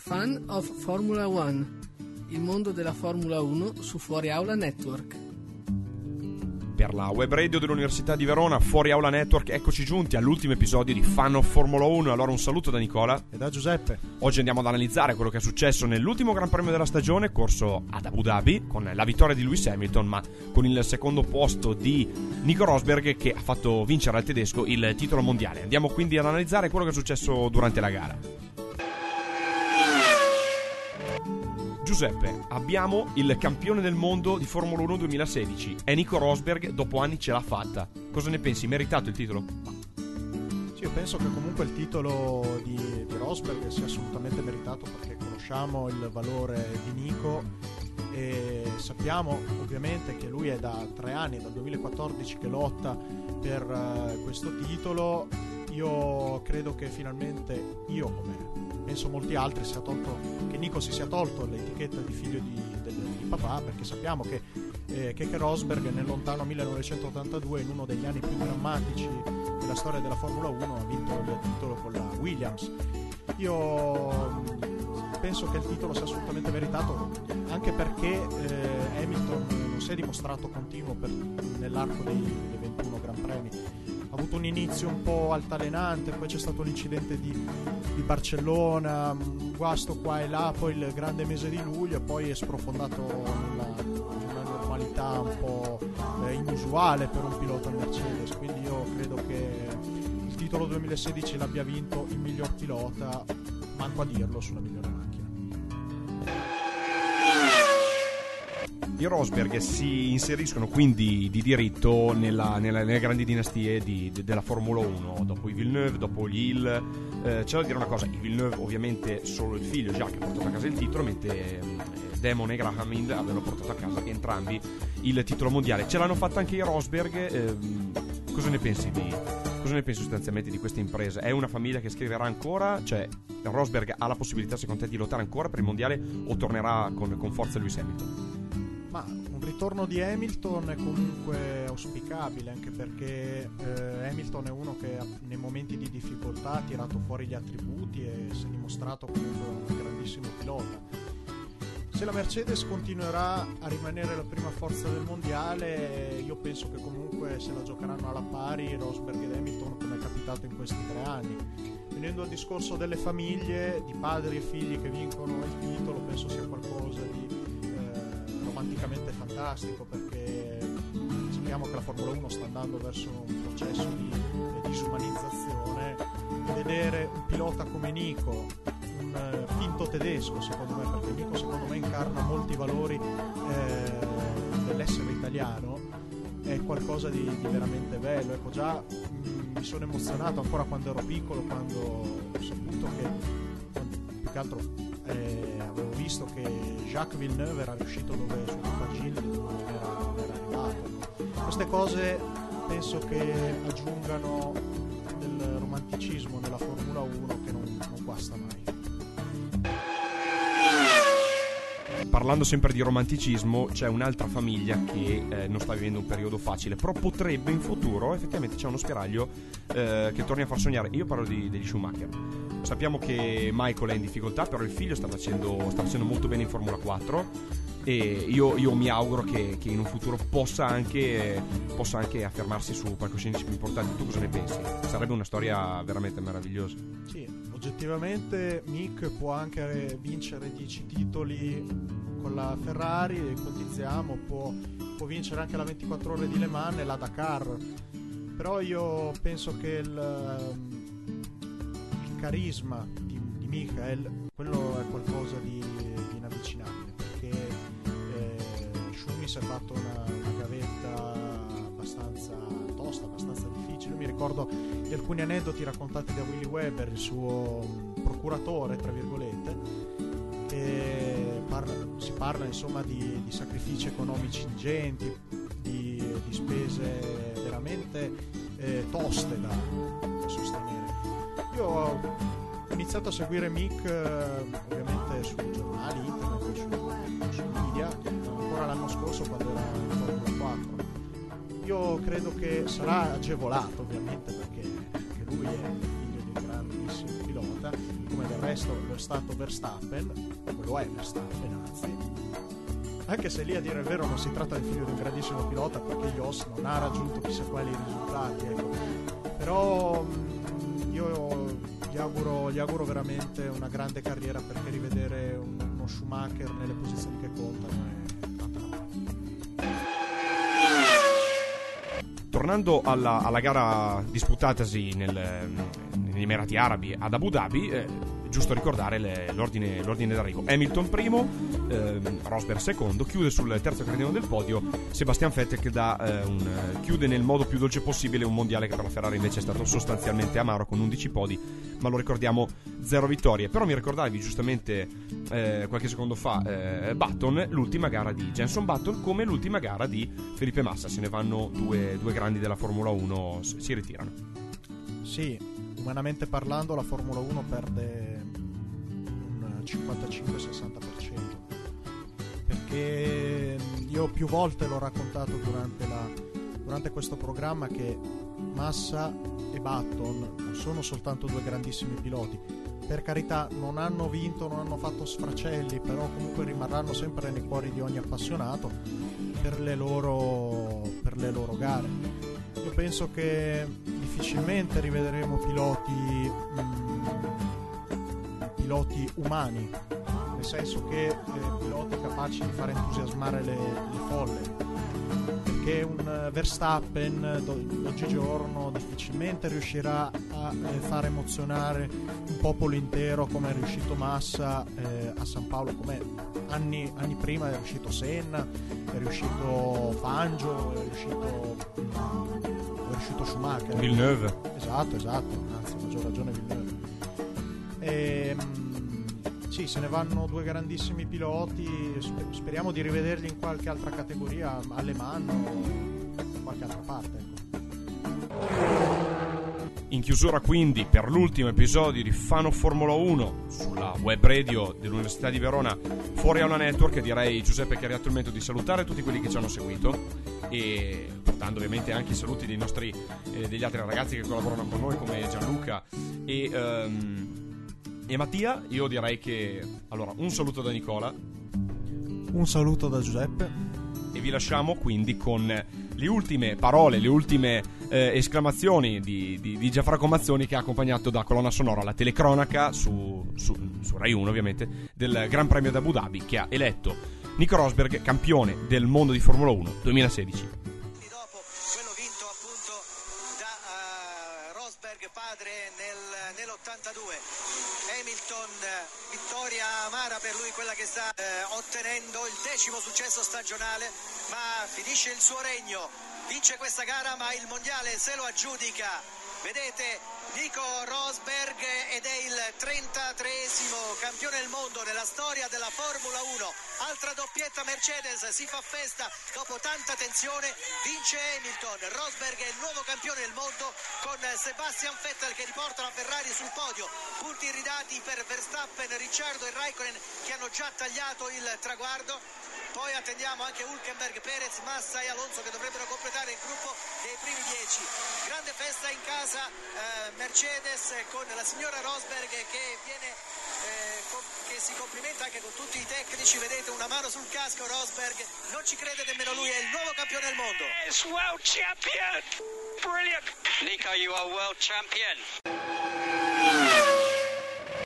Fan of Formula One, il mondo della Formula 1 su Fuori Aula Network. Per la web radio dell'Università di Verona, Fuori Aula Network, eccoci giunti all'ultimo episodio di Fan of Formula 1. Allora un saluto da Nicola e da Giuseppe. Oggi andiamo ad analizzare quello che è successo nell'ultimo Gran Premio della stagione, corso ad Abu Dhabi, con la vittoria di Lewis Hamilton, ma con il secondo posto di Nico Rosberg, che ha fatto vincere al tedesco il titolo mondiale. Andiamo quindi ad analizzare quello che è successo durante la gara. Giuseppe, abbiamo il campione del mondo di Formula 1 2016, è Nico Rosberg, dopo anni ce l'ha fatta. Cosa ne pensi? Meritato il titolo? Sì, io penso che comunque il titolo di Rosberg sia assolutamente meritato, perché conosciamo il valore di Nico e sappiamo ovviamente che lui è da 3 anni, dal 2014, che lotta per questo titolo. Io credo che finalmente, come penso molti altri, che Nico si sia tolto l'etichetta di figlio di papà, perché sappiamo che Rosberg nel lontano 1982, in uno degli anni più drammatici della storia della Formula 1, ha vinto il titolo con la Williams. Io penso che il titolo sia assolutamente meritato, anche perché Hamilton non si è dimostrato continuo nell'arco dei 21 Gran Premi. Ha avuto un inizio un po' altalenante, poi c'è stato l'incidente di Barcellona, un guasto qua e là, poi il grande mese di luglio, e poi è sprofondato in una normalità un po' inusuale per un pilota Mercedes. Quindi io credo che il titolo 2016 l'abbia vinto il miglior pilota, manco a dirlo, sulla migliore macchina. I Rosberg si inseriscono quindi di diritto nelle grandi dinastie della Formula 1, dopo i Villeneuve, dopo gli Hill. C'è da dire una cosa: i Villeneuve ovviamente solo il figlio Jacques ha portato a casa il titolo, mentre Damon e Graham Hill avevano portato a casa entrambi il titolo mondiale. Ce l'hanno fatta anche i Rosberg. Cosa ne pensi sostanzialmente di questa impresa? È una famiglia che scriverà ancora? Cioè, Rosberg ha la possibilità secondo te di lottare ancora per il mondiale, o tornerà con forza Lewis Hamilton? Ma un ritorno di Hamilton è comunque auspicabile, anche perché Hamilton è uno che nei momenti di difficoltà ha tirato fuori gli attributi e si è dimostrato comunque un grandissimo pilota. Se la Mercedes continuerà a rimanere la prima forza del mondiale, io penso che comunque se la giocheranno alla pari Rosberg ed Hamilton, come è capitato in questi 3 anni. Venendo al discorso delle famiglie, di padri e figli che vincono il titolo, penso sia qualcosa di romanticamente fantastico, perché sappiamo che la Formula 1 sta andando verso un processo di disumanizzazione. Vedere un pilota come Nico, un finto tedesco secondo me, perché Nico secondo me incarna molti valori dell'essere italiano, è qualcosa di veramente bello. Ecco, già mi sono emozionato ancora quando ero piccolo, quando ho saputo più che altro avevo visto che Jacques Villeneuve era riuscito dove suo papà Gilles non era arrivato. Queste cose penso che aggiungano del romanticismo nella Formula 1 che non guasta mai. Parlando sempre di romanticismo, c'è un'altra famiglia che non sta vivendo un periodo facile, però potrebbe in futuro, effettivamente c'è uno spiraglio che torni a far sognare. Io parlo degli Schumacher. Sappiamo che Michael è in difficoltà, però il figlio sta facendo molto bene in Formula 4, e io mi auguro che in un futuro possa anche affermarsi su palcoscenici più importanti. Tu cosa ne pensi? Sarebbe una storia veramente meravigliosa. Sì, oggettivamente Mick può anche vincere 10 titoli con la Ferrari, ipotizziamo, può vincere anche la 24 ore di Le Mans e la Dakar, però io penso che il carisma di Michael, quello è qualcosa di inavvicinabile, perché Schumi si è fatto una gavetta abbastanza tosta, abbastanza difficile. Mi ricordo di alcuni aneddoti raccontati da Willy Webber, il suo procuratore tra virgolette, e si parla insomma di sacrifici economici ingenti, di spese veramente toste da sostenere. Io ho iniziato a seguire Mick ovviamente sui giornali, internet, sui media, ancora l'anno scorso quando era in Formula 4. Io credo che sarà agevolato ovviamente, perché anche lui è figlio di un grandissimo pilota, come del resto lo è stato Verstappen, lo è Verstappen anzi, anche se lì a dire il vero non si tratta del figlio di un grandissimo pilota, perché Jos non ha raggiunto chissà quali risultati, ecco. Però io gli auguro veramente una grande carriera, perché rivedere uno Schumacher nelle posizioni che contano è tanta roba. Tornando alla gara disputatasi negli Emirati Arabi ad Abu Dhabi, giusto ricordare l'ordine d'arrivo. Hamilton primo, Rosberg secondo, chiude sul terzo gradino del podio Sebastian Vettel, che chiude nel modo più dolce possibile un mondiale che per la Ferrari invece è stato sostanzialmente amaro, con 11 podi, ma lo ricordiamo 0 vittorie. Però mi ricordavi giustamente qualche secondo fa Button, l'ultima gara di Jenson Button, come l'ultima gara di Felipe Massa. Se ne vanno due grandi della Formula 1, si ritirano. Sì, umanamente parlando la Formula 1 perde un 55-60%, perché io più volte l'ho raccontato durante questo programma che Massa e Button non sono soltanto due grandissimi piloti. Per carità, non hanno vinto, non hanno fatto sfracelli, però comunque rimarranno sempre nei cuori di ogni appassionato per le loro gare. Io penso che difficilmente rivedremo piloti umani, nel senso che piloti capaci di fare entusiasmare le folle, perché un Verstappen oggigiorno difficilmente riuscirà a far emozionare un popolo intero come è riuscito Massa a San Paolo, come anni prima è riuscito Senna, è riuscito Fangio, è riuscito Schumacher, Villeneuve. Esatto, anzi, a maggior ragione Villeneuve. Sì, se ne vanno due grandissimi piloti, speriamo di rivederli in qualche altra categoria, alle Mans o in qualche altra parte, ecco. In chiusura quindi per l'ultimo episodio di Fano Formula 1 sulla web radio dell'Università di Verona Fuori Aula Network, direi, Giuseppe, che è arrivato il momento di salutare tutti quelli che ci hanno seguito, e portando ovviamente anche i saluti degli altri ragazzi che collaborano con noi, come Gianluca e Mattia. Io direi che allora un saluto da Nicola, un saluto da Giuseppe, e vi lasciamo quindi con le ultime parole, le ultime esclamazioni di Gianfranco Mazzoni, che ha accompagnato da colonna sonora la telecronaca su Rai 1 ovviamente del Gran Premio di Abu Dhabi, che ha eletto Nico Rosberg campione del mondo di Formula 1 2016. Dopo quello vinto appunto da Rosberg padre nell'82, Hamilton, vittoria amara per lui, quella che sta ottenendo il 10° successo stagionale, ma finisce il suo regno, vince questa gara ma il mondiale se lo aggiudica, vedete, Nico Rosberg, ed è il 33esimo campione del mondo nella storia della Formula 1. Altra doppietta Mercedes, si fa festa dopo tanta tensione, vince Hamilton. Rosberg è il nuovo campione del mondo con Sebastian Vettel che riporta la Ferrari sul podio. Punti ridati per Verstappen, Ricciardo e Raikkonen che hanno già tagliato il traguardo. Poi attendiamo anche Hülkenberg, Perez, Massa e Alonso che dovrebbero completare il gruppo dei primi 10. Grande festa in casa Mercedes con la signora Rosberg che si complimenta anche con tutti i tecnici. Vedete, una mano sul casco Rosberg, non ci crede nemmeno lui, è il nuovo campione del mondo. Yes, world champion! Brilliant! Nico, you are world champion!